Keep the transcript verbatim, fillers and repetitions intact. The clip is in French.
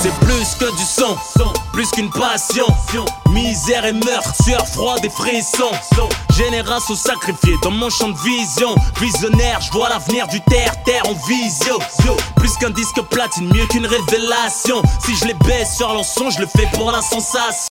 C'est plus que du son, plus qu'une passion. Misère et meurtre, sueur froide et frissons. Génération sacrifiée dans mon champ de vision. Visionnaire, je vois l'avenir du terre-terre en visio. Plus qu'un disque platine, mieux qu'une révélation. Si je les baisse sur leur son, je le fais pour la sensation.